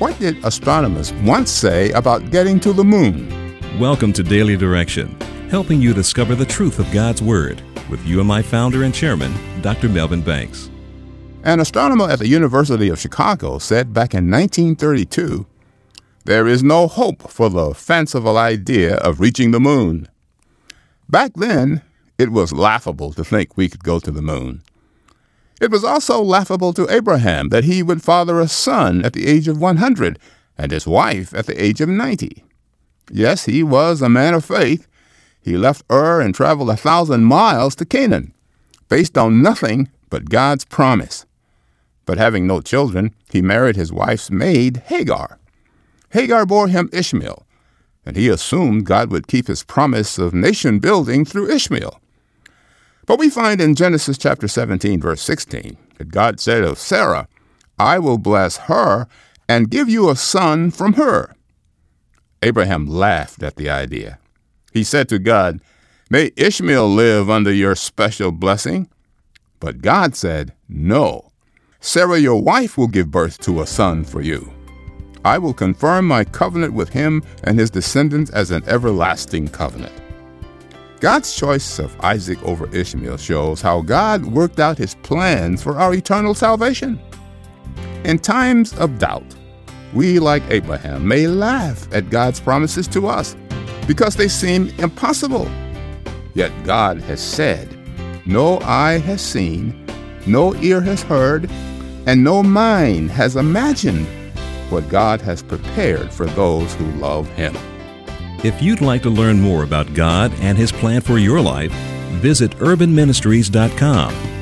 What did astronomers once say about getting to the moon? Welcome to Daily Direction, helping you discover the truth of God's Word with UMI founder and chairman, Dr. Melvin Banks. An astronomer at the University of Chicago said back in 1932, "There is no hope for the fanciful idea of reaching the moon." Back then, it was laughable to think we could go to the moon. It was also laughable to Abraham that he would father a son at the age of 100 and his wife at the age of 90. Yes, he was a man of faith. He left Ur and traveled 1,000 miles to Canaan, based on nothing but God's promise. But having no children, he married his wife's maid, Hagar. Hagar bore him Ishmael, and he assumed God would keep his promise of nation building through Ishmael. But we find in Genesis chapter 17, verse 16, that God said of Sarah, "I will bless her and give you a son from her." Abraham laughed at the idea. He said to God, "May Ishmael live under your special blessing." But God said, "No. Sarah, your wife, will give birth to a son for you. I will confirm my covenant with him and his descendants as an everlasting covenant." God's choice of Isaac over Ishmael shows how God worked out his plans for our eternal salvation. In times of doubt, we, like Abraham, may laugh at God's promises to us because they seem impossible. Yet God has said, "No eye has seen, no ear has heard, and no mind has imagined what God has prepared for those who love him." If you'd like to learn more about God and His plan for your life, visit urbanministries.com.